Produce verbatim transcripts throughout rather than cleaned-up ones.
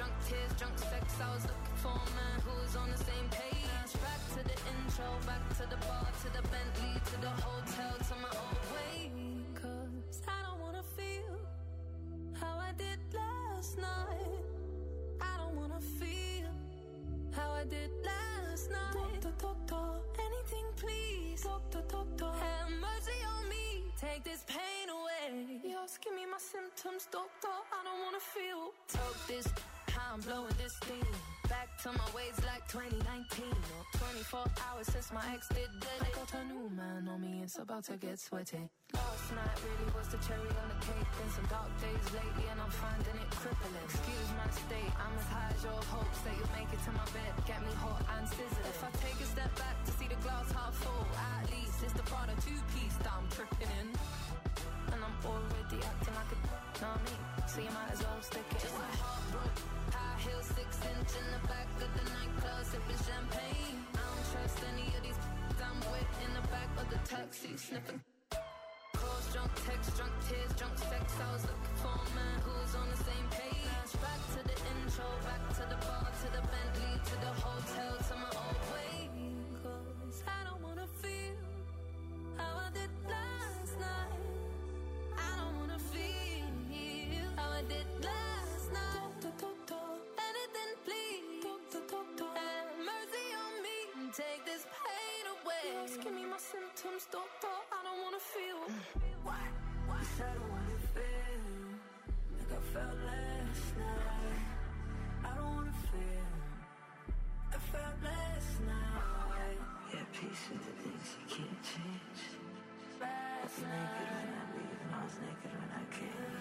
drunk tears, drunk sex. I was looking for a man who was on the same page. Back to the intro, back to the bar, to the Bentley, to the hotel, to my old way. Cause I don't wanna feel how I did last night. I don't wanna feel how I did last night. Doctor, doctor, anything please. Doctor, doctor, have mercy on me. Take this pain away. Just give me my symptoms, doctor. I don't wanna feel. Talk this, how I'm blowing this thing. Back to my ways like twenty nineteen. Or twenty-four hours since my ex did dead. I got a new man on me, it's about to get sweaty. Last night really was the cherry on the cake. Been some dark days lately and I'm finding it crippling. Excuse my state, I'm as high as your hopes that you'll make it to my bed. Get me hot and sizzling. If I take a step back to see the glass half full, at least it's the Prada two-piece that I'm tripping in. And I'm already acting like a know me, so you might as well stick it. Just my heart broke, high heels, six inch in the back of the nightclub, sipping champagne. I don't trust any of these I'm with in the back of the taxi, sniffing. Calls, drunk texts, drunk tears, drunk sex. I was looking for a man who was on the same page. Back to the intro, back to the bar, to the Bentley, to the hotel, to my old way. Cause I don't wanna feel how I did last night. I don't wanna feel how I did last night. Doctor, doctor, anything please. Doctor, doctor, have mercy on me. Take this pain away. Just give me my symptoms, doctor. I don't wanna feel. What? What? I don't wanna feel like I felt last night. I don't wanna feel I felt last night. Yeah, peace with the things you can't change. Last night. I was naked when I leave and I was naked when I came.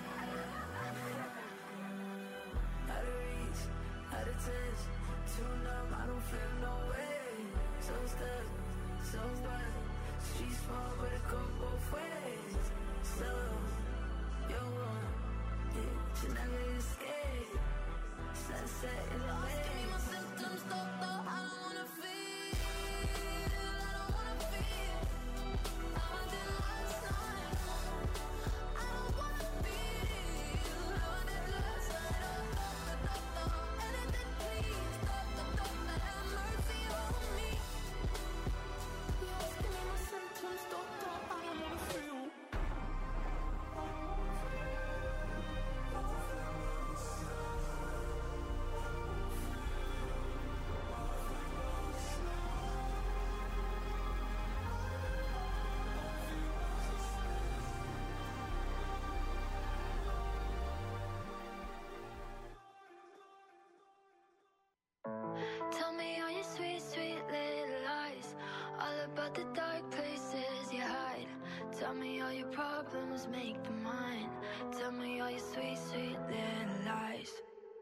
Out of reach, out of touch, too numb, I don't feel no way. So stuck, so what? Street small, but it go both ways. So, you're one, yeah, you never escape. Sunset in the way. Give me my symptoms, doctor. I don't wanna feel. I don't wanna feel how I did last night. I don't wanna feel how I did last night. Oh, doctor, doctor, anything please. Doctor, doctor, have mercy on me. Just give me my symptoms, doctor. I don't wanna feel. Tell me all your sweet, sweet little lies, all about the dark places you hide. Tell me all your problems, make them mine. Tell me all your sweet, sweet little lies.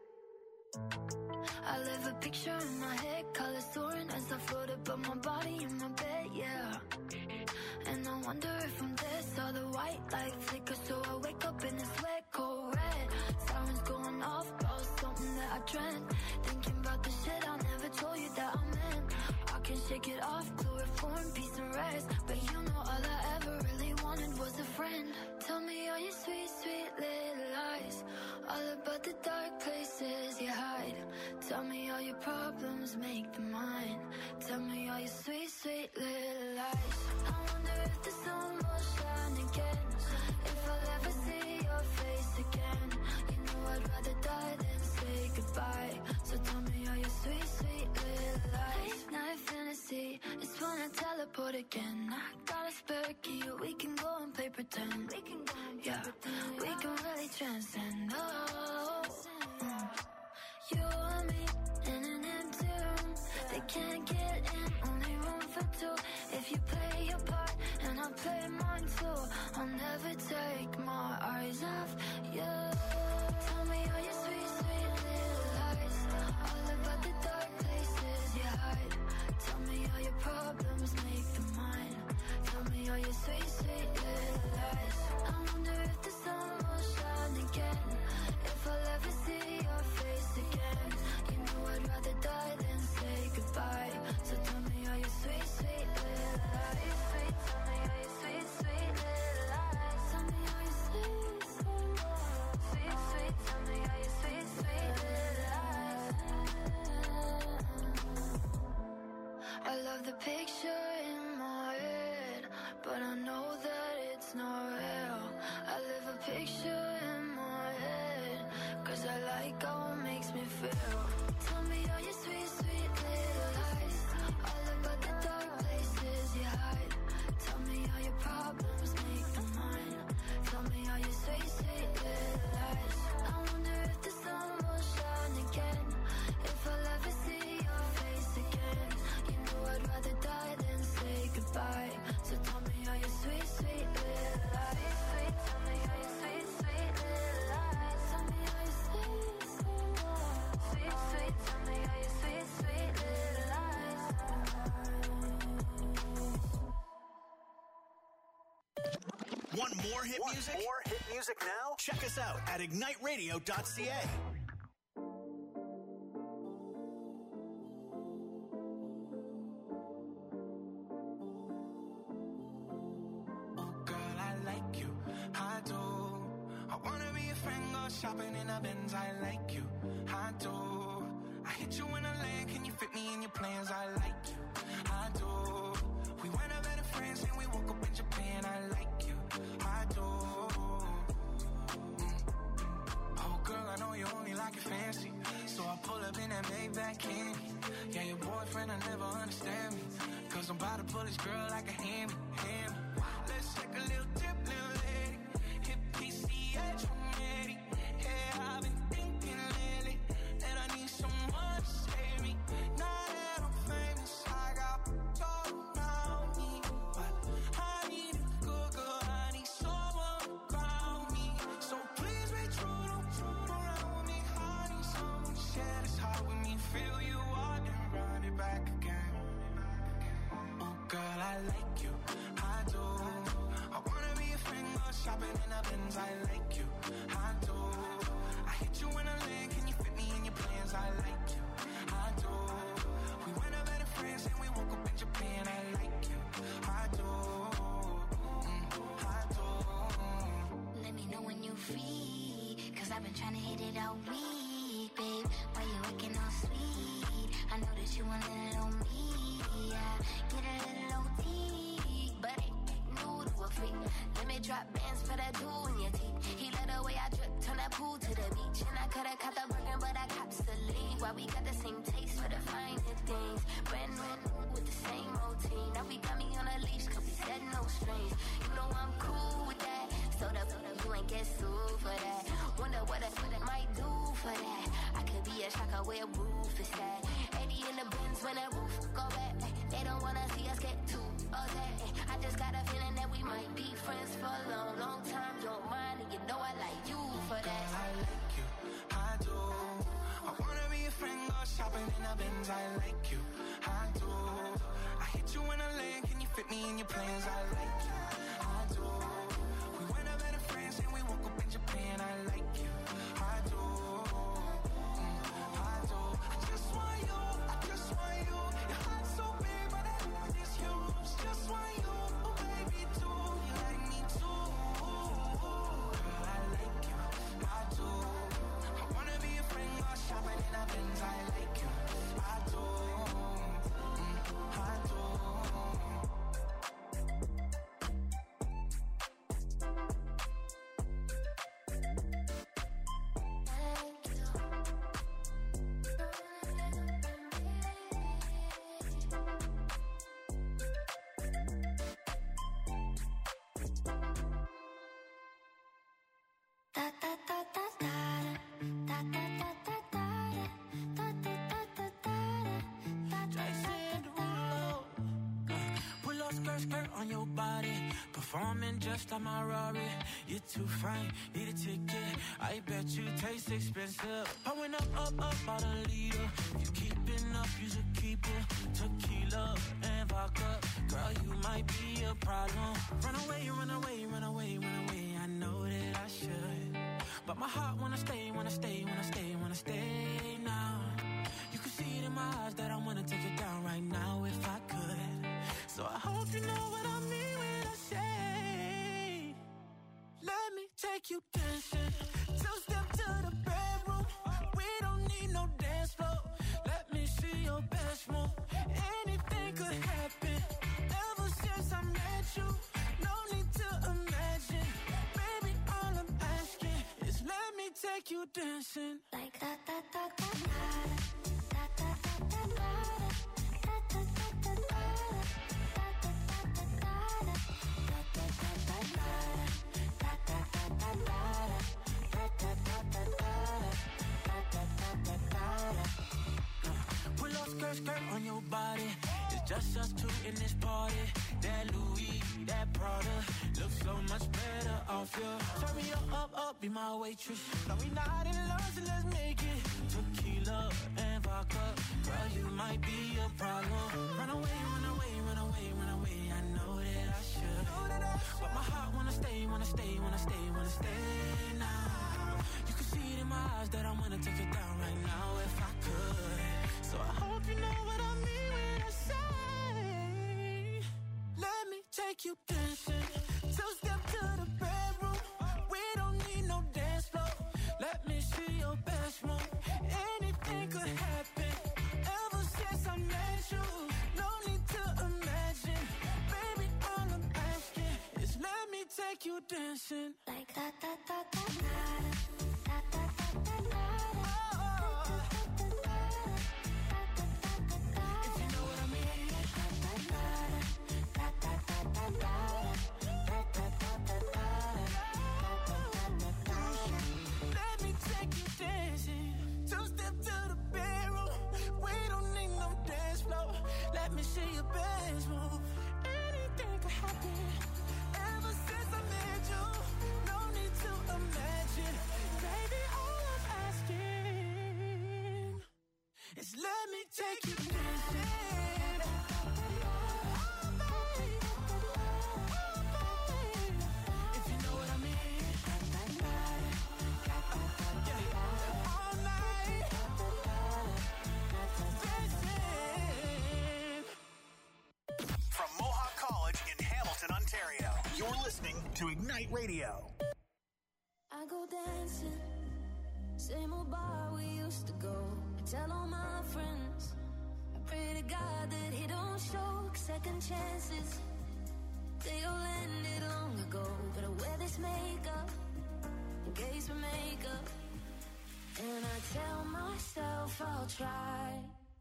I live a picture in my head, colors soaring as I float above my body in my bed, yeah. And I wonder if I'm dead, saw the white light flicker, so I wake up in this wet, cold red. Sirens going off, about something that I dreamt. Thinking about the shit I never told you that I meant. I can shake it off, chloroform, peace and rest. But you know all I ever really wanted was a friend. Tell me all your sweet, sweet little lies, all about the dark places you hide. Tell me all your problems, make them mine. Tell me all your sweet, sweet little lies. I wonder if the sun will shine again, if I'll ever see your face again. You know I'd rather die than say goodbye. So tell me all your sweet, sweet little lies. Late night fantasy, it's when I teleport again. I got a spare key, we can go and play pretend. We can go and play yeah, pretend. We can really transcend. Oh, mm. You and me in an empty room. They can't get in, only room for two. If you play your part and I play mine too, I'll never take my eyes off you. Tell me all your sweet, sweet little lies, all about the dark places you hide. Tell me all your problems, make them mine. Tell me all your sweet, sweet little lies. I wonder if the sun will shine again, if I'll ever see your face again. You know I'd rather die than say goodbye. So tell me all your sweet, sweet little lies. Sweet, tell me all your sweet, sweet little lies. Tell me all your sweet, sweet lies. more hit Want music? More hit music now? Check us out at ignite radio dot c a. Shopping in a Benz, I like you, I do. I hit you in a lane, can you fit me in your plans? I like you, I do. We went out better friends and we woke up in Japan, I like you, I do. Mm. Oh girl, I know you only like it fancy, so I pull up in that Maybach candy. Yeah, your boyfriend, I never understand me, cause I'm about to pull this girl like a hammy, hammy. Let's take a little dip, little lady, hit P C H ready. I've been thinking lately that I need someone to save me. Now that I'm famous, I got all around me, but I need a good girl, I need someone around me. So please be true, don't true around with me. I need someone to share this heart with me. Feel you out and run it back again. Oh girl, I like you, I do. I wanna be a friend, go shopping in a Benz, I like you, I do. You in a lane, can you fit me in your plans? I like you, I do. We went out better friends and we woke up in Japan. I like you, I do, mm, I do. Let me know when you free, cause I've been trying to hit it all week, babe. Why you acting all sweet? I know that you want it on me. Yeah, get a little O T, but ain't new to a freak. Let me drop bands for that jewel in your teeth. He let the way I drip, turn that pool to the beach. And I could've caught the burger, but I cops the lead. Why we got the same taste for the finer things. Brand new with the same routine. Now we got me on a leash, cause we said no strings. You know I'm cool with that. So the you ain't get sued for that. Wonder what I, what I might do for that. I could be a shocker where roof is at. eighty in the bins when that roof go back. They don't wanna see us get too upset. I just got a feeling that we might be friends for a long, long time. Don't mind, and you know I like you for that. Girl, I like you, I do. I wanna be a friend, go shopping in a Benz. I like you, I do. I hit you in a lane, can you fit me in your plans? I like you, I do. We went out better friends and we woke up in Japan. I like you, I do, mm, I do. I just want you, I just want you. Your heart's so big, but I want this huge. Just want you, oh baby, too. You like me too. Girl, I like you, I do. I wanna be a friend, go shopping in a Benz. I like you, I do, mm, I do. On your body, performing just like my Rari. You're too fine, need a ticket. I bet you taste expensive. Pouring up, up, up, about a liter. If you keeping up, you should keep it. Tequila and vodka, girl, you might be a problem. Run away, run away, run away, run away. I know that I should, but my heart wanna stay, wanna stay, wanna stay, wanna stay now. You can see it in my eyes that I wanna take it down right now if I could. So I hope you know what I mean when I say, let me take you dancing. Two step to the bedroom. We don't need no dance floor. Let me see your best move. Anything could happen. Ever since I met you, no need to imagine. Baby, all I'm asking is let me take you dancing. Like that, that, that, that, that. That, that, that, that, that. Pull up skirt, skirt on your body. It's just us two in this party. That Louis, that Prada looks so much better off you. Turn me up, up, up, be my waitress. No, we not in love, so let's make it. Tequila and vodka, girl, you might be a problem. Run away, run away, run away, run away. I know that I should, but my heart wanna stay, wanna stay. wanna stay, wanna stay now. You can see it in my eyes that I wanna take it down right now if I could. So I hope you know what I mean when I say, let me take you dancing. Two step to the bedroom. We don't need no dance floor. Let me see your best move. Anything could happen. Ever since I met you, no need to imagine. Baby, all I'm asking is let me take you dancing. Like da da da da da da da da da. If you know what I mean. Let me take you dancing. Two step to the bedroom. We don't need no dance floor. Let me see your best move. Anything could happen. Ever since I met you, no need to imagine. Baby, all I'm asking is let me take you dancing. If you know what I mean. Yeah. All night. Dancing. From Mohawk College in Hamilton, Ontario, you're listening to Ignite Radio. I go dancing, same old bar we used to go. I tell all my friends, I pray to God that he don't show second chances. They all ended long ago, but I wear this makeup in case we make up. And I tell myself I'll try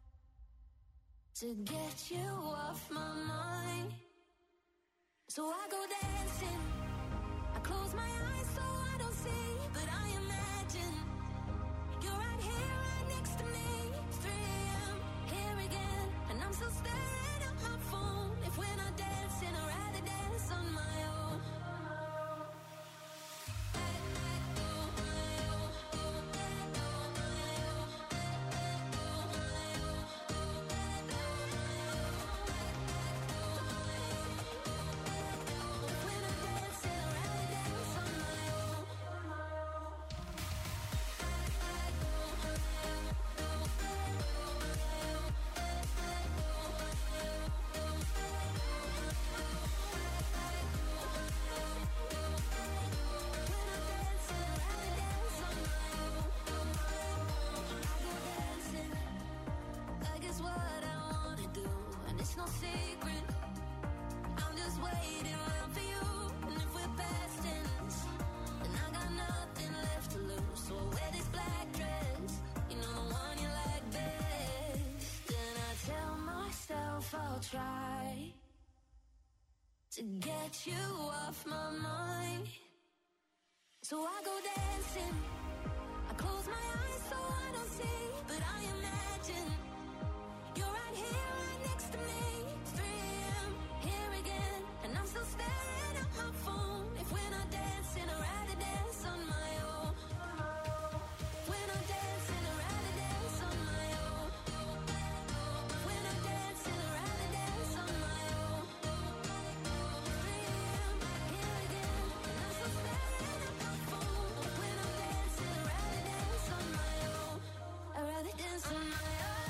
to get you off my mind. So I go dancing, I close my eyes so I don't see, but I imagine you're right here, right next to me. It's three a.m. here again, and I'm still staring at my phone. If we're not dancing, I'd rather dance on my own. No secret, I'm just waiting around for you. And if we're past tense, then I got nothing left to lose. So I wear this black dress, you know the one you like best. And I tell myself I'll try to get you off my mind. So I go dancing, I close my eyes so I don't see, but I imagine you're right here, right next to me. It's three a.m. here again, and I'm still staring at my phone. If we're not dancing, I'd rather dance on my own. If we're not dancing, I'd rather dance on my own. If we're not dancing, I'd rather dance on my own. three a.m. here again, and I'm still staring at my phone. If we're not dancing, I'd rather dance on my own. I'd rather dance on my own.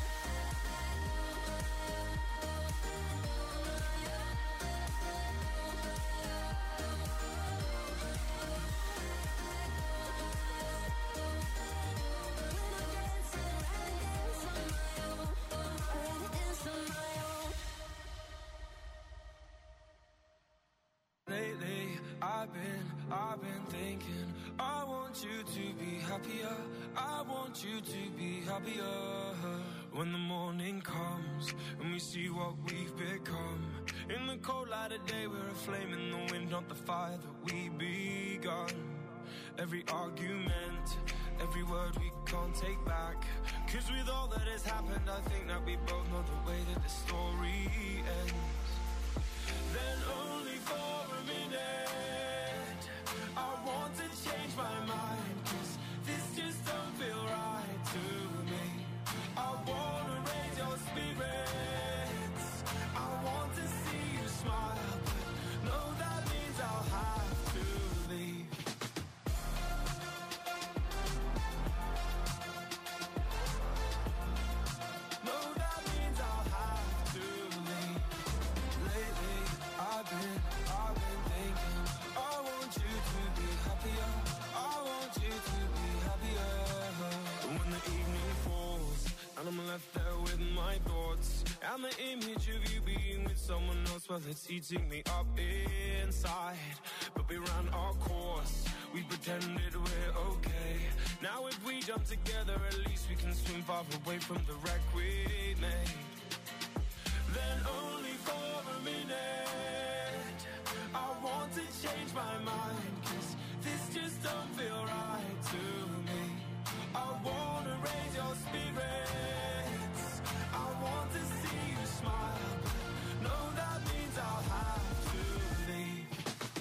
Lately, I've been, I've been thinking, I want you to be happier, I want you to be happier. When the morning comes, and we see what we've become. In the cold light of day, we're a flame in the wind, not the fire that we begun. Every argument, every word we can't take back. Cause with all that has happened, I think that we both know the way that the story ends. Then only for a minute, I want to change my mind, cause this just don't feel right to me. I wanna raise your spirits, I want to see you smile, but no, that means I'll have to leave. And I'm left there with my thoughts and the image of you being with someone else. Well, it's eating me up inside. But we ran our course, we pretended we're okay. Now if we jump together, at least we can swim far away from the wreck we made. Then only for a minute I want to change my mind, 'cause this just don't feel right to me. I wanna raise your spirits, I want to see you smile. No, that means I'll have to leave.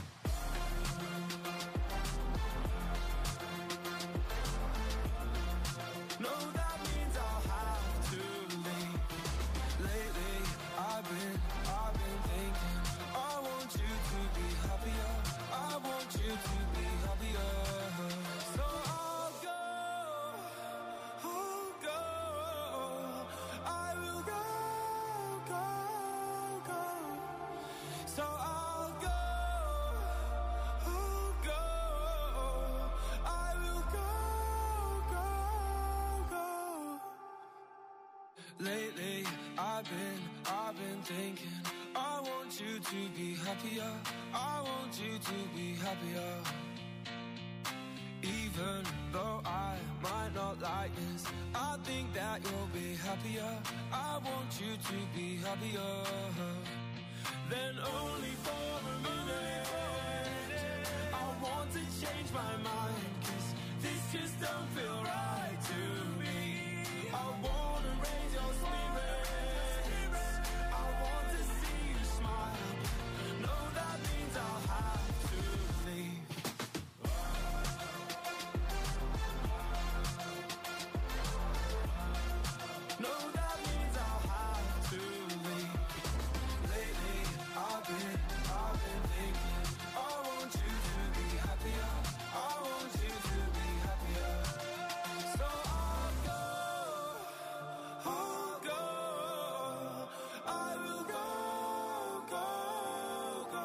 No, that means I'll have to leave. Lately, I've been, I've been thinking, I want you to be happier, I want you to be happier. So I'll go, I'll go, I will go, go, go. So I'll go, I'll go, I will go, go, go. Lately, I've been, I've been thinking, I want you to be happier, I want you to be happier. Even though I might not like this, I think that you'll be happier, I want you to be happier. Then only for a minute I want to change my mind, 'cause this just don't feel right to me. I wanna raise your spirits, I want to see you smile. No, that means I'll have to leave. No, that means I'll have to leave. Lately, I've been, I've been thinking, I want you to be happier, I want you to be happier. So I'll go, I'll go, I will go, go, go.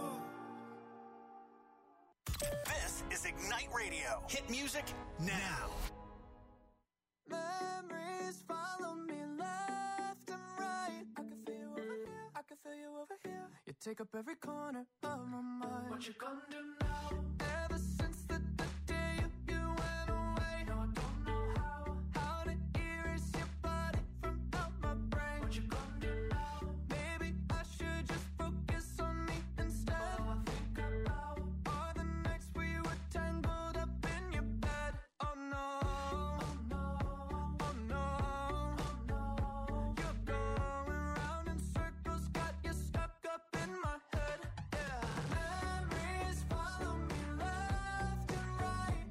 This is Ignite Radio. Hit music now. Memories follow me left and right. I can feel you over here, I can feel you over here. You take up every corner of my mind. What you gonna do now? Ever since the, the day you, you went away, no, I don't know how, how to erase your body from out my brain. What you gonna do now? Maybe I should just focus on me instead. All I think about are the nights we were tangled up in your bed. Oh no, oh no, oh no, oh no. You're going round in circles, got you stuck up in my head. Yeah, memories follow me left and right.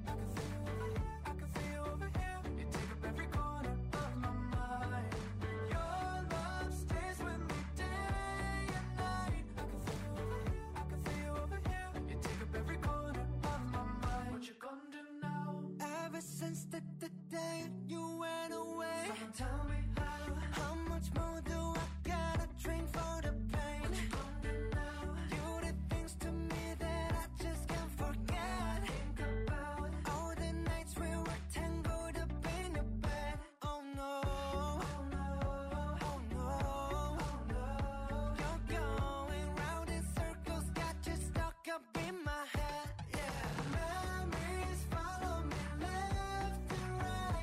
I can feel you over here, I can feel you over here. You take up every corner of my mind. Your love stays with me day and night. I can feel you over here, I can feel you over here. You take up every corner of my mind. What you gonna do now? Ever since the, the day you went away, someone tell me how. How much more do I gotta drink for the pain? What you gonna do now? You did things to me that I just can't forget. Think about all the nights we were tangled up in your bed. Oh no, oh no, oh no, oh no. You're going round in circles, got you stuck up in my head. Yeah, memories follow me left and right.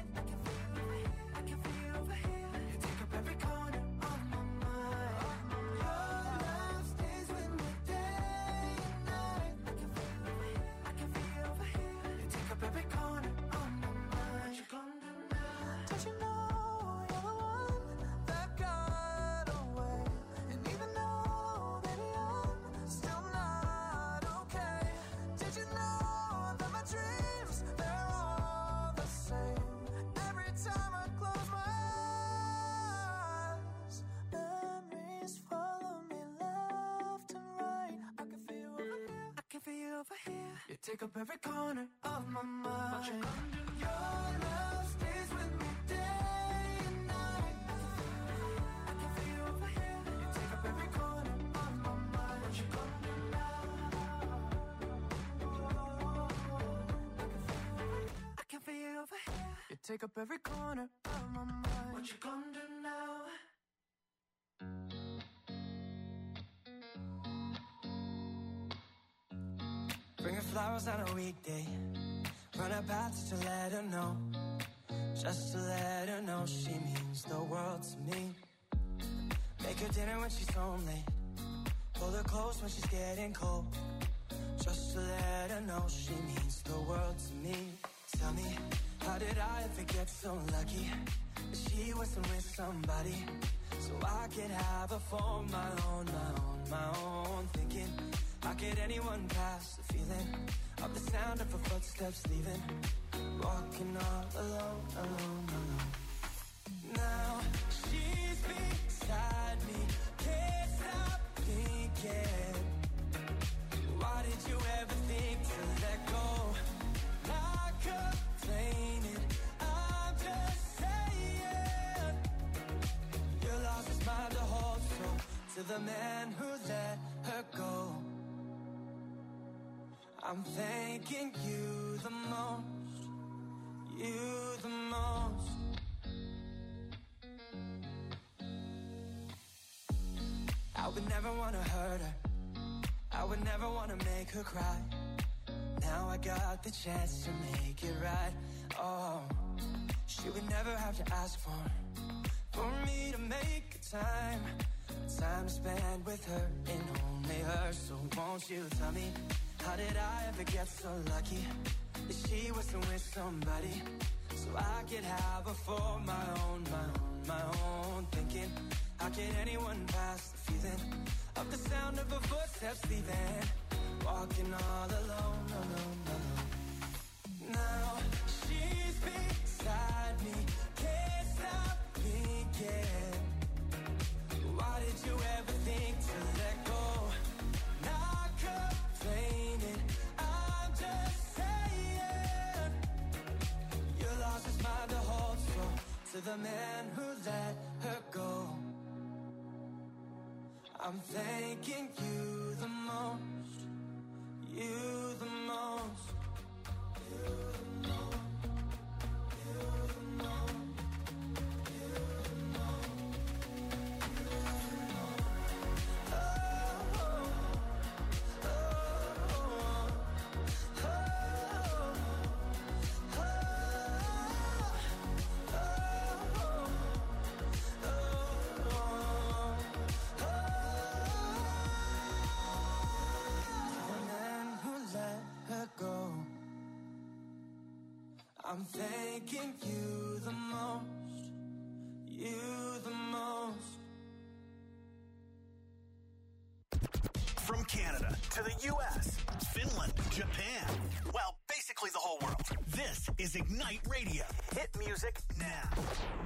I can feel you over here, I can feel you over here. You take up every corner of my mind. Your love stays with me day and night. I can feel you over here, I can feel you over here. You take up every corner of my mind. What you gonna do now? Don't you know you're the one that got away? And even though, baby, I'm still not okay. Did you know that my dreams, they're all the same? Every time I close my eyes, memories follow me left and right. I can feel you over here, I can feel you over here. You take up every corner of my mind. What you gonna do? Your love stays with me day and night. I can feel you over here, you take up every corner of my mind. What you gonna do now? I can feel you over here, you take up every corner of my mind. What you gonna do now? Bring her flowers on a weekday. Run her paths to let her know. Just to let her know she means the world to me. Make her dinner when she's home late. Pull her close when she's getting cold. Just to let her know she means the world to me. Tell me, how did I ever get so lucky that she wasn't with somebody so I could have her for my own, my own, my own. Thinking, how could anyone pass the feeling of the sound of her footsteps leaving? Walking all alone, alone, alone. Now she's beside me, can't stop thinking. Why did you ever think to let go? Not complaining, I'm just saying. You lost his mind to hold so to the man who let her go. I'm thanking you the most, you the most. I would never want to hurt her, I would never want to make her cry. Now I got the chance to make it right. Oh, she would never have to ask for For me to make a time Time to spend with her and only her. So won't you tell me, how did I ever get so lucky that she wasn't with somebody so I could have her for my own, my own, my own. Thinking, how could anyone pass the feeling of the sound of her footsteps leaving? Walking all alone, alone, alone. Now she's beside me, can't stop thinking. Why did you ever think to let go? Not complaining, I'm just saying. You lost his mind to hold so to the man who let her go. I'm thanking you the most, you the most, you the most, you the most. I'm thanking you the most, you the most. From Canada to the U S, Finland, Japan, well, basically the whole world. This is Ignite Radio. Hit music now.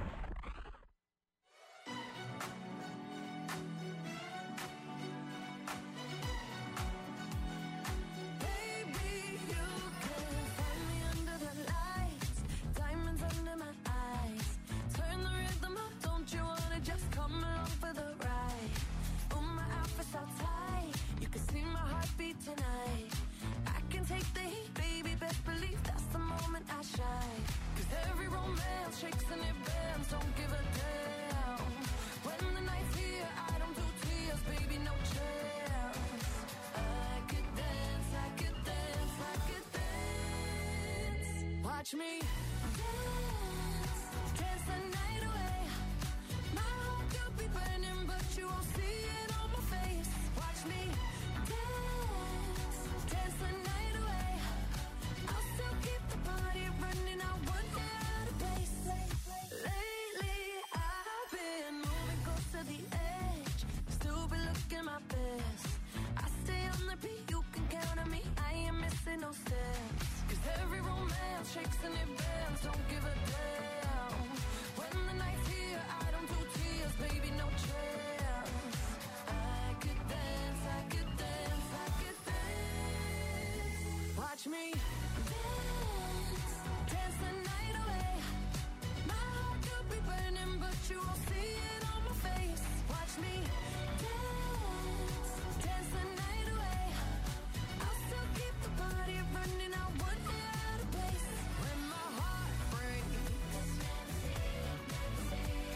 Watch me dance, dance the night away. My heart could be burning, but you won't see it on my face. Watch me dance, dance the night away. I'll still keep the party running, I won't get out of place. Lately I've been moving close to the edge, still be looking my best. I stay on the beat, you can count on me, I ain't missing no steps. Every romance shakes and it bends, don't give a damn. When the night's here, I don't do tears, baby, no chance. I could dance, I could dance, I could dance. Watch me dance, dance the night away. My heart could be burning, but you won't see it on my face. Watch me dance, dance the night away. I'll still keep the party running, I wouldn't. When my heart breaks,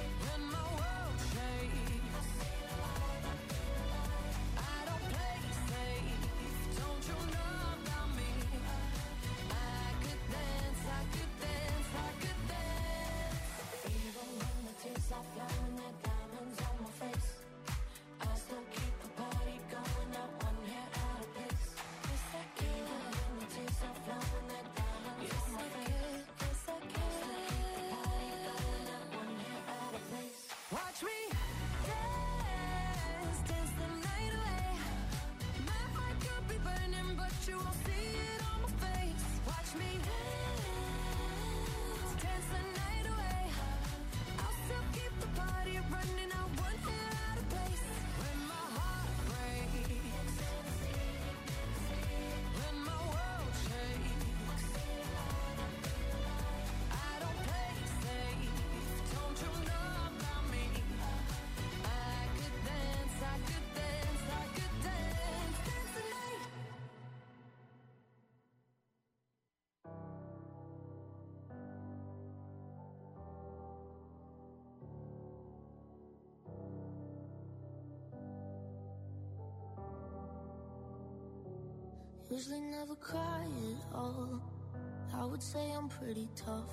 Usually never cry at all. I would say I'm pretty tough,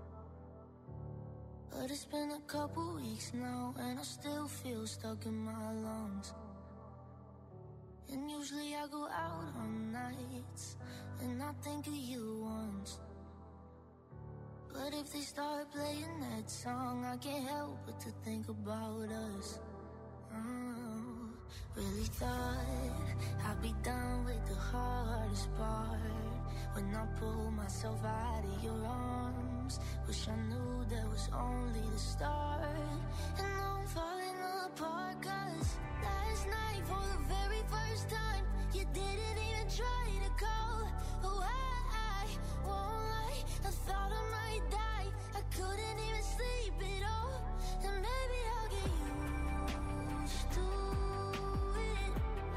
but it's been a couple weeks now, and I still feel stuck in my lungs. And usually I go out on nights, and I think of you once. But if they start playing that song, I can't help but to think about us. Oh, really thought I'd be done with the hardest part when I pull myself out of your arms. Wish I knew that was only the start. And now I'm falling apart, cause last night for the very first time you didn't even try to call. Oh, I, I won't lie, I thought I might die. I couldn't even sleep at all. And maybe I'll get used to it,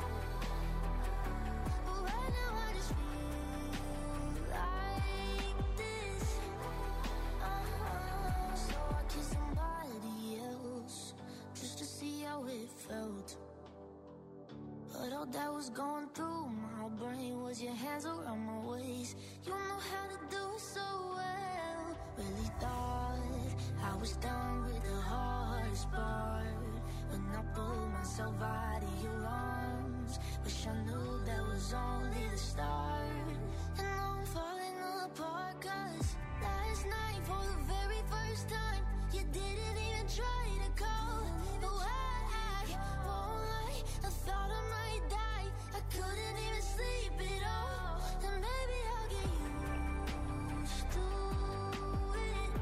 but right now I just feel like this. Uh-huh. So I kissed somebody else just to see how it felt. But all that was going through my brain was your hands around my waist. You know how to do it so well. Really thought I was done with the hardest part when I pulled myself out of your arms. Wish I knew that was only the start. And now I'm falling apart, cause last night for the very first time you didn't even try to call. Oh, I, I won't lie, I thought I might die. I couldn't even sleep at all. And maybe I'll get used to it,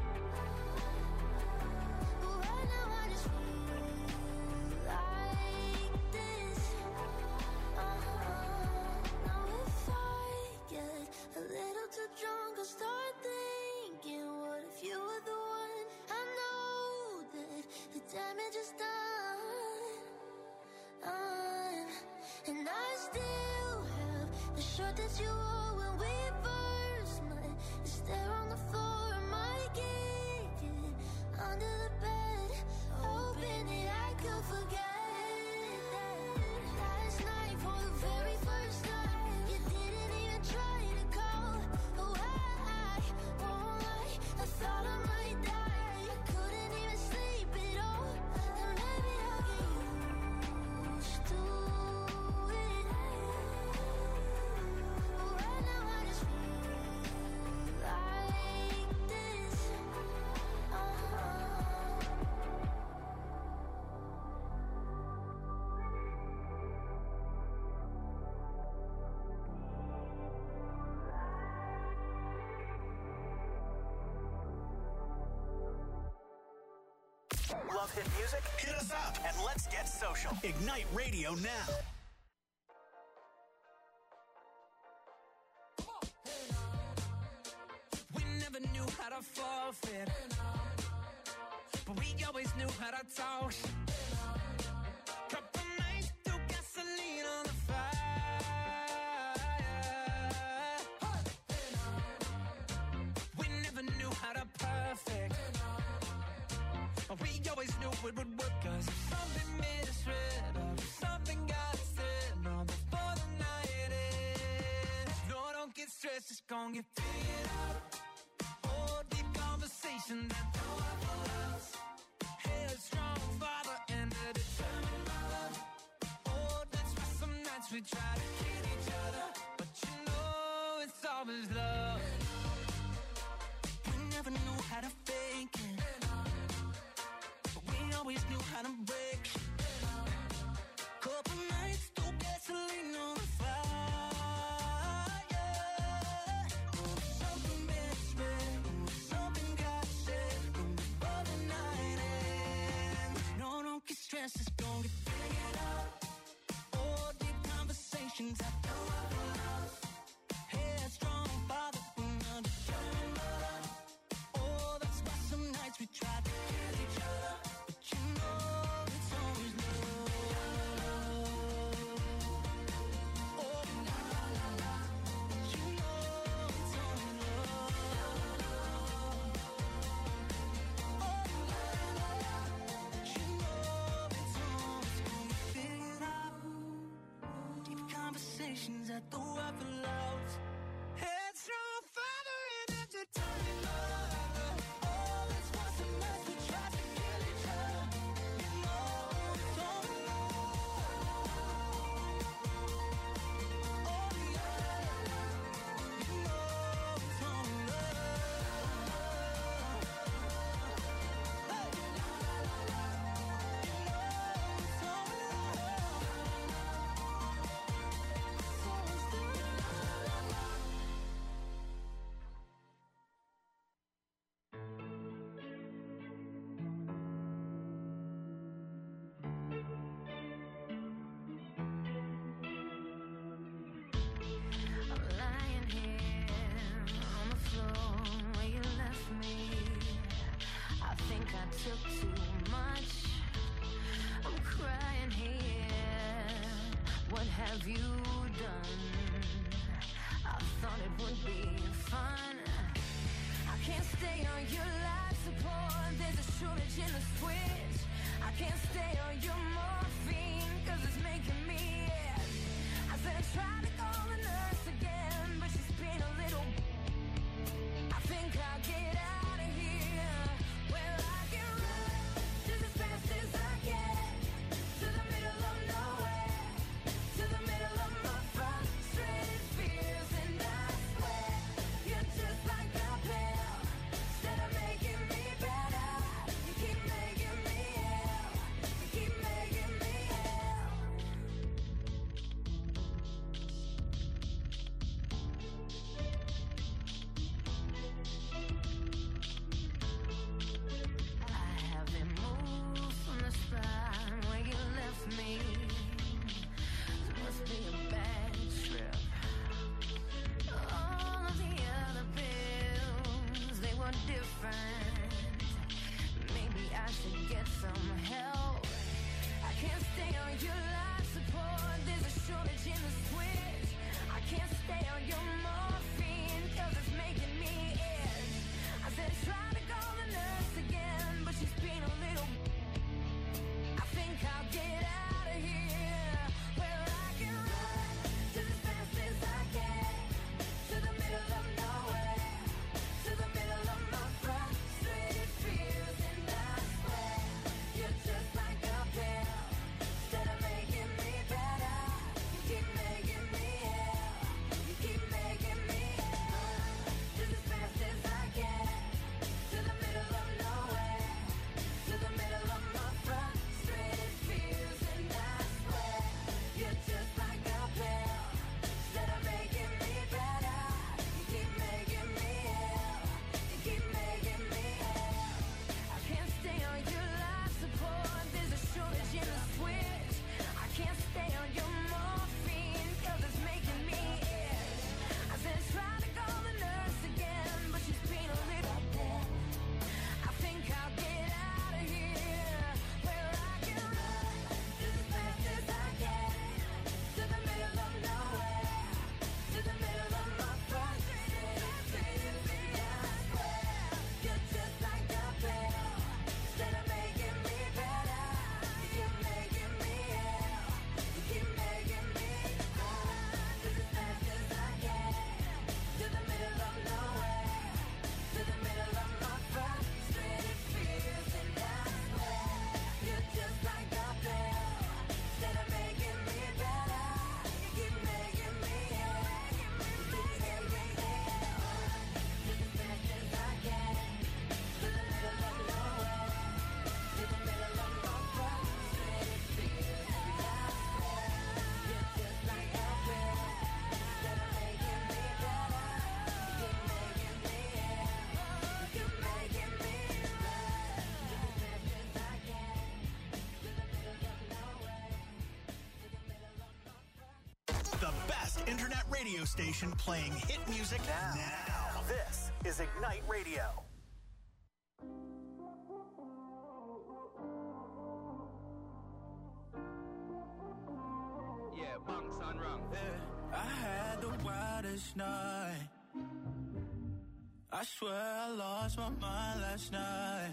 but right now I just feel like this. Uh-huh. Now if I get a little too drunk, I'll start thinking, what if you were the one? I know that the damage is done, done. And I still have the shirt that you wore when we first met. Is there on the floor? Am I kicking under the bed, hoping that I could forget that last night for the very first time you didn't even try to call. Oh, I, I won't lie, I thought I might die. I couldn't even sleep at all. And maybe I'll get used to it, but right now I just feel like this. Uh-huh. Love hit music? Hit us up and let's get social. Ignite Radio now. We never knew how to forfeit, but we always knew how to talk. Couple nights threw gasoline on the fire. We never knew how to perfect, but we always knew it would work. Cause if something made us red, or if something got us in, or before the night ends. No, don't get stressed, it's gonna get figured out. Oh, deep conversation that don't have a house. Headstrong father and a determined mother. Oh, that's why some nights we try to kill each other, but you know it's always love. We never knew how to fake it, but we always knew how to break. Couple nights, threw gasoline on the fire. Oh, something made us red, oh, something got said, oh, before the night ends. No, don't get stressed, it's gonna get figured out. Oh, deep conversation took too much. I'm crying here. What have you done? I thought it would be fun. I can't stay on your life support. There's a shortage in the switch. I can't stay on your morphine, cause it's making me ill. I said I tried to call the nurse again, but she's been a little. I think I'll get out of here. Where I can run just as fast as I can, to the middle of nowhere, to the middle of my frustrated fears. And I swear, you're just like a pill. Instead of making me better, you keep making me ill. You keep making me ill. I haven't moved from the spot where you left me. It must be a bad trip. All of the other bills, they were different. Maybe I should get some help. I can't stay on your life support. There's a shortage in the switch. I can't stay on your morphine, cause it's making me itch. I said try to call the nurse again, but she's been a little. I think I'll get out of here. Where I can run just as fast as I can, to the middle of nowhere, to the middle of my frustrated fears. And I swear, you're just like a pill. Instead of making me better, you keep making me ill. You keep making me ill. Just as fast as I can, to the middle of nowhere, to the middle of my frustrated fears. And I swear, you're just like a pill. Instead of making me better, you keep making me ill. You keep making me ill. I can't stay on your life support. There's a shortage in the switch. I can't stay on your morphine, cause it's making me itch. I said try to call the nurse again, but she's been a little dead. I think I'll get out of here. Where I can run just as fast as I can, to the middle of nowhere, to the middle of my frustrated fears. And I swear, you're just like a pill. Instead of making me better, you keep making me ill. You keep making me run just as fast as I can, to the middle of nowhere, to the middle of my frustrated fears. And I swear, you're just like a pill. Instead of making me better, you keep making me ill. You keep making me ill. Just as fast as I can, to the middle of nowhere, to the middle of my frustrated fears. And I swear, you're just like a pill. Instead of making me better, you keep making me ill. You keep making me run just as fast as I can, to the middle of nowhere, to the middle of my frustrated. The best internet radio station playing hit music now. This is Ignite Radio. Yeah, bunks on wrong. Yeah, I had the wildest night. I swear I lost my mind last night.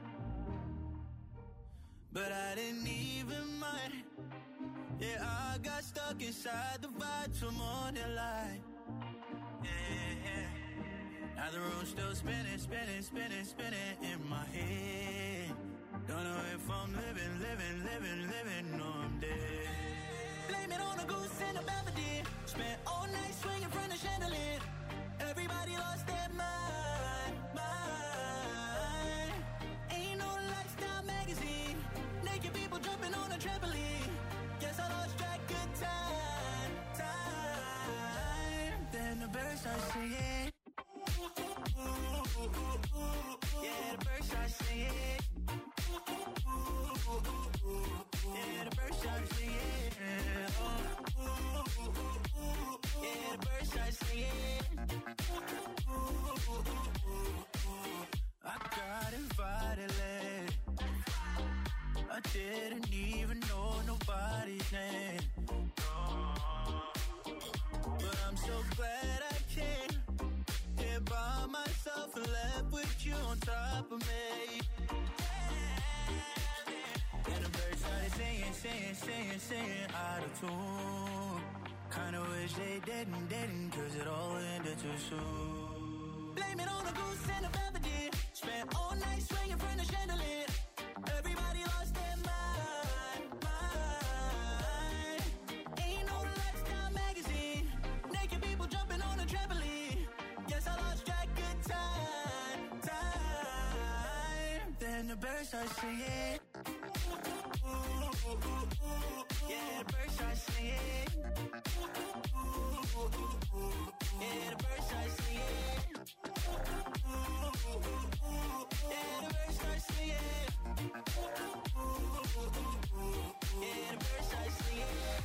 But I didn't even mind. Yeah, I got stuck inside the vibe till morning light. Yeah, yeah. Now the room's still spinning, spinning, spinning, spinning in my head. Don't know if I'm living, living, living, living, or I'm dead. Blame it on a goose and a belvedere. Spent all night swinging from the chandelier. Everybody lost their mind, mind. Ain't no lifestyle magazine. Naked people jumping on a trampoline. Guess I lost track of time, time. Then the birds start singing. Yeah, the birds start singing. Yeah, the birds start singing. Yeah, the birds start singing. didn't even know nobody's name. But I'm so glad I came here by myself and left with you on top of me. And the birds started singing, singing, singing, singing out of tune. Kinda wish they didn't, didn't, cause it all ended too soon. Blame it on a goose and a melody. Spent all night swinging from the chandelier. Everybody lost their mind, mind. Ain't no lifestyle magazine. Naked people jumping on a trampoline. Yes, I lost track of time, time. Then the birds start singing. Yeah, the birds start singing. Yeah, the birds start singing. Yeah, the birds start singing. Yeah, the birds start singing.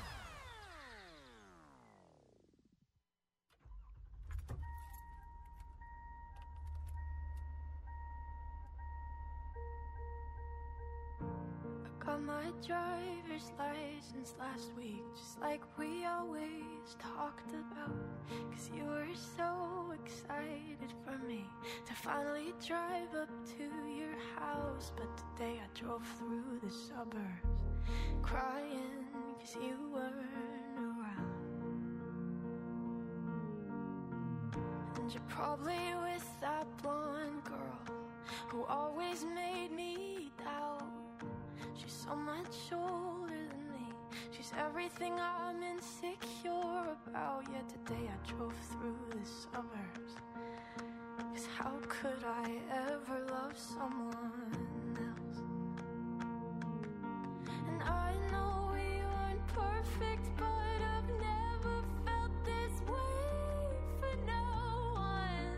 Got my driver's license last week, just like we always talked about. Cause you were so excited for me to finally drive up to your house. But today I drove through the suburbs crying cause you weren't around. And you're probably with that blonde girl who always made me doubt. She's so much older than me. She's everything I'm insecure about. Yet today I drove through the suburbs. Cause how could I ever love someone else? And I know we weren't perfect, but I've never felt this way for no one.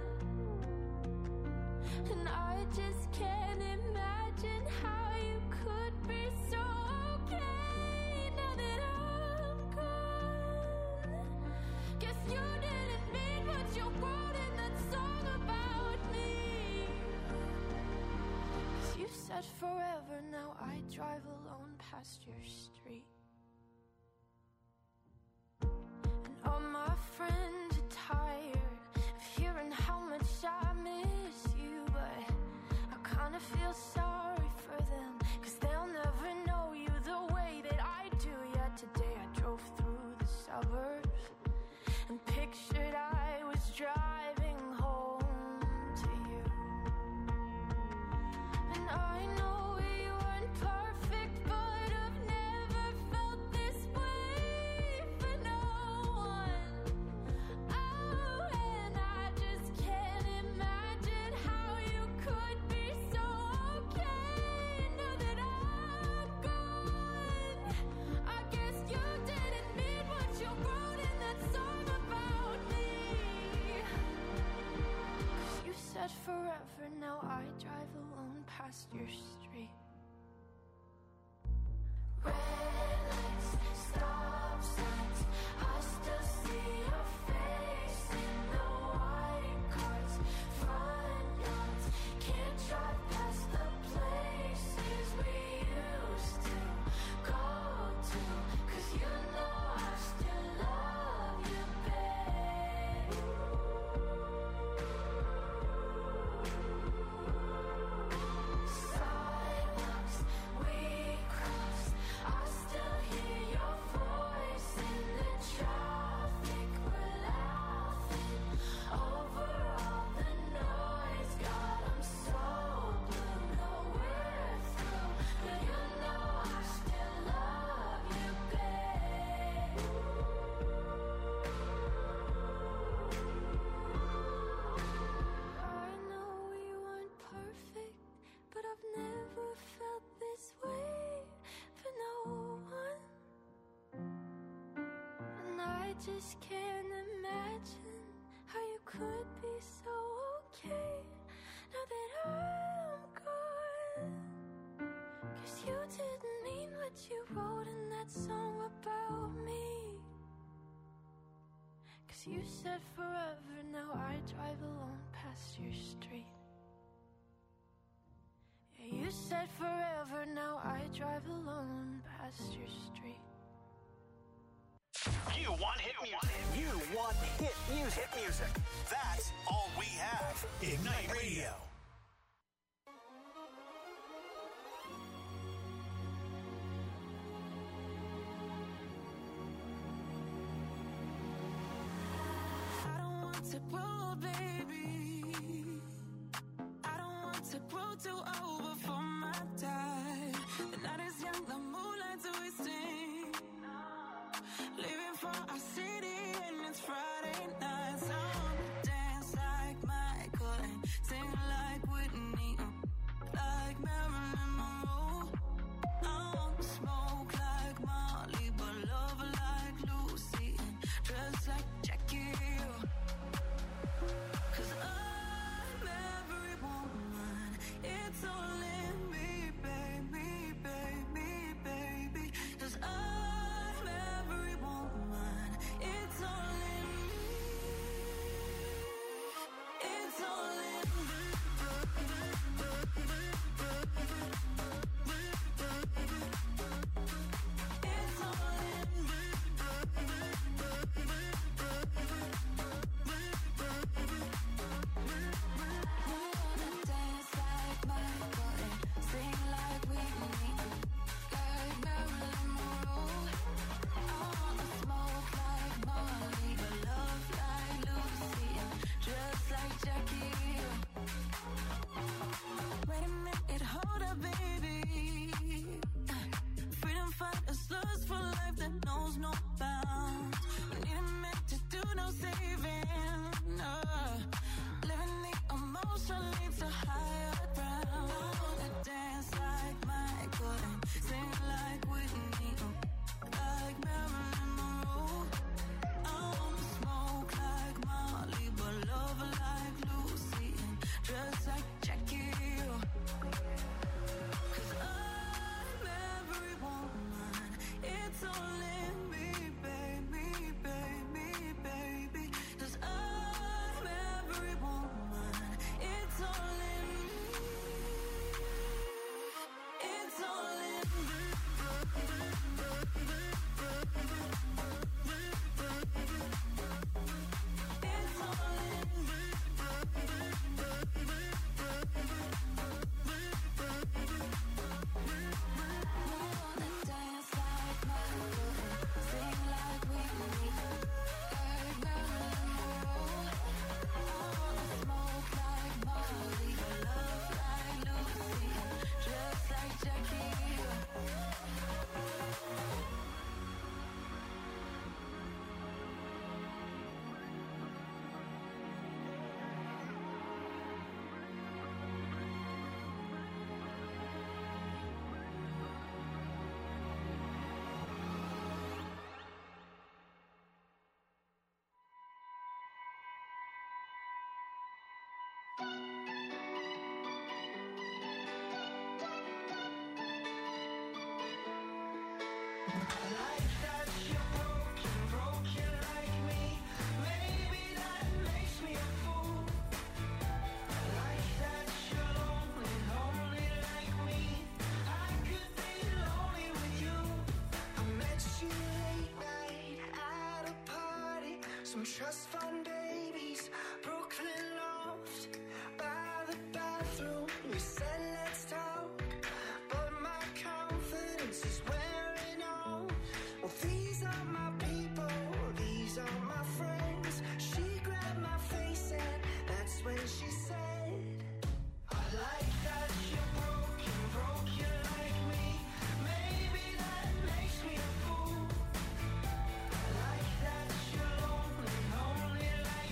And I just can't imagine how you could be so okay now that I'm gone. Guess you didn't mean what you wrote in that song about me. Cause you said forever, now I drive alone past your street. And all my friends are tired of hearing how much I miss you. But I kinda feel sorry for them, cause they'll never know you the way that I do. Yet today I drove through the suburbs and pictured I was driving home to you. And I know we weren't perfect, but I've never felt this way for no one. Oh, and I just can't imagine how you could be so okay now that I'm gone. I guess you didn't mean what you wrote in that song about me. Cause you said forever, now I drive alone past your street. Red lights, stop signs, I still see your face in the white cars, front yards. Can't drive past the places we used to go to. Cause you know I still love you, babe. Sidewalks we crossed, I still hear your voice in the traffic. We're laughing over all the noise. God, I'm so blue, no we're through. But you know I still love you, babe. I know we weren't perfect, but I've never felt this way for no one. And I just can't imagine how you could be so okay now that I'm gone. Cause you didn't mean what you wrote in that song about me. Cause you said forever, now I drive alone past your street. Yeah, you You said forever, now I drive alone past your street. You want hit music. You want hit music. Hit music. That's all we have. Ignite Radio. I don't want to grow, baby. I don't want to grow too old before my time. The night is young, the moonlight's twisting. Leaving for our city and it's Friday night. So I wanna dance like Michael and sing like Whitney, like Marilyn Monroe. I wanna smoke like Molly, but love like Lucy and dress like Jackie. Cause I'm every woman, it's all in me, baby, baby, baby. Cause I'm every woman, it's all in me. It's all in me. It's all in me. I wanna dance like Michael and sing like Whitney, like Marilyn Monroe. I wanna smoke like Molly, but love like Lucy and dress like Jackie. Wait a minute, hold up, baby. Freedom fighters lust for life that knows no bounds. We need a minute to do no saving. Uh, living the emotion leads to higher ground. I wanna dance like Michael and sing like Whitney, like Marilyn Monroe. I wanna smoke like Molly, but love like Lucy and dress like Jackie. Cause I'm every woman, it's all in me, baby, baby, baby. Cause I'm every woman, it's all in me. It's all in me. It's all in me. I wanna dance like Michael and sing like Whitney, like Marilyn Monroe. I wanna smoke like Molly, but love like Lucy and dress like Jackie. Trust fund babies, Brooklyn loft, by the bathroom. We said let's talk, but my confidence is wearing off. Well, these are my people, these are my friends. She grabbed my face and that's when she said, I like that you're broken, broken like me. Maybe that makes me a fool. I like that you're lonely, lonely like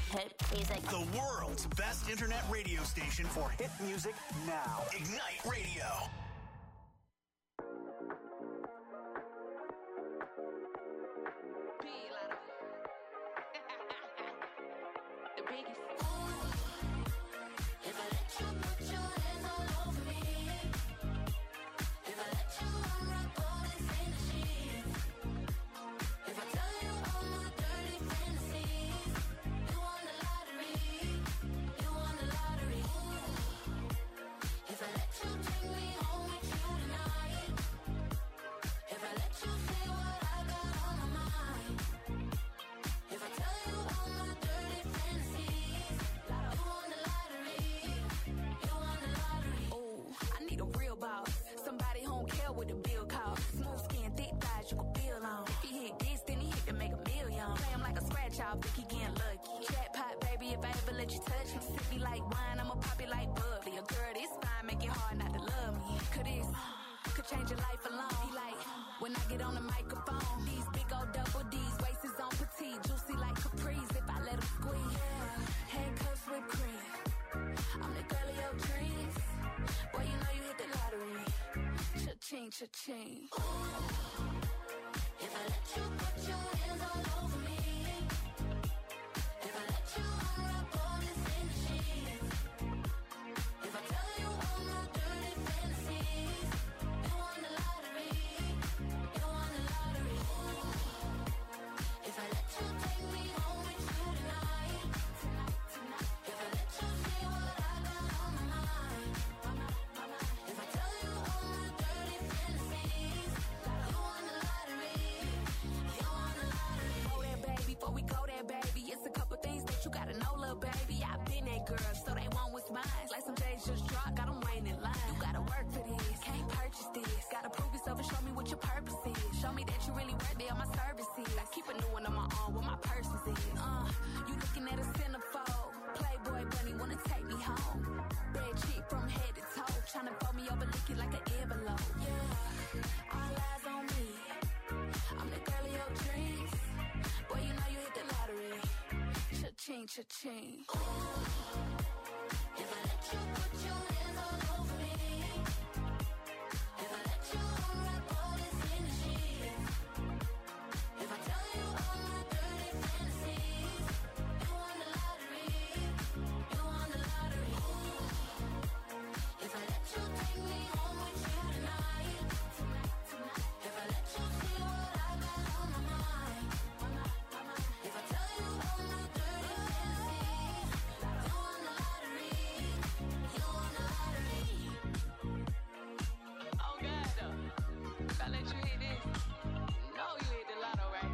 Hit music. The world's best internet radio station for hit music now. Ignite Radio. Cha-ching. If I let you put your hands all over me, if I let you unwrap all this in the sheets, if I tell you all my dirty fantasies, you won the lottery, you won the lottery. If I let you take me home with you tonight, if I let you see what I got on my mind, if I tell you all my dirty fantasies, you won the lottery, you won the lottery. Go there, baby, before we go there, baby. It's a couple things that you gotta know, little baby. I've been that girl, so they want what's mine. Like some J's just dropped, got them waiting in line. You gotta work for this, can't purchase this. Gotta prove yourself and show me what your purpose is. Show me that you really worth it on my services. I keep a new one on my arm, what my purpose is. Uh, you looking at a centerfold. Playboy bunny wanna take me home. Bad chick from head to toe, tryna fold me over, lick it like an envelope. Yeah, all eyes on me. I'm the girl of your dreams. Boy, you know you hit the lottery. Cha-ching, cha-ching. If I let you put your hands all over me, if I let you unwrap all this in the sheets, if I tell you all my dirty fantasies, you won the lottery, you won the lottery. If I let you take me home with you tonight, if I let you see what I got on my mind, if I tell you all my dirty fantasies, you won the lottery, you won the lottery. Oh, God, though. If I let you hit this, you know you hit the lotto, right?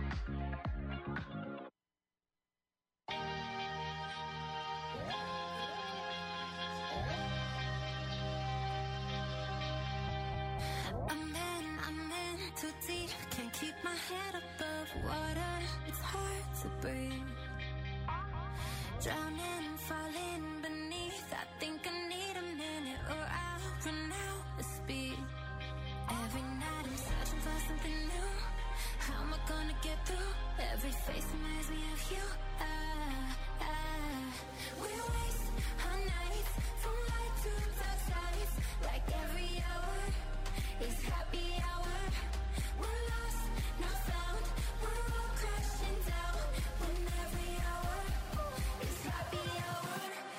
I'm in, I'm in too deep. Can't keep my head above water. It's hard to breathe. Drowning, falling beneath. I think I need a minute or I'll run out of speed. Every night I'm searching for something new. How am I gonna get through? Every face reminds me of you. Ah, ah. We waste our nights from light to dark sides. Like every hour is happy hour. We're lost, not found. We're all crashing down. When every hour is happy hour.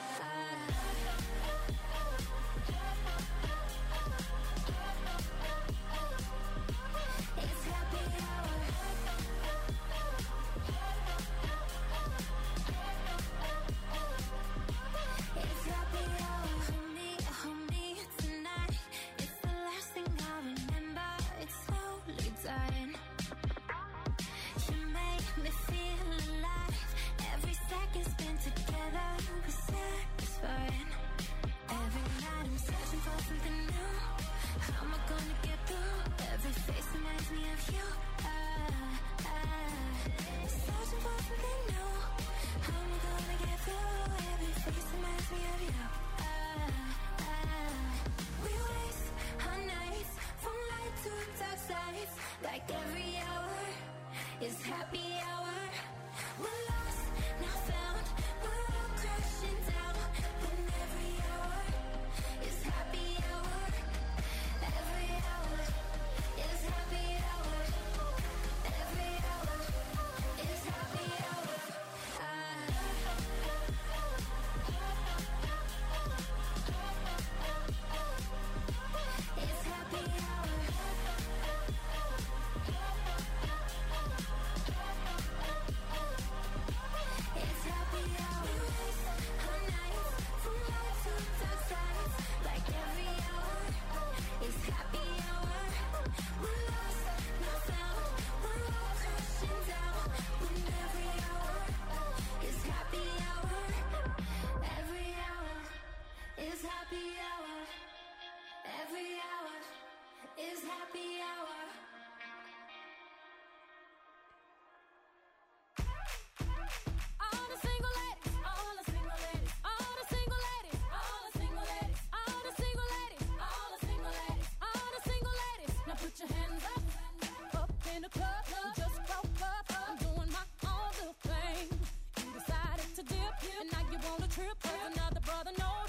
It's happy hour. trip, cause another brother knows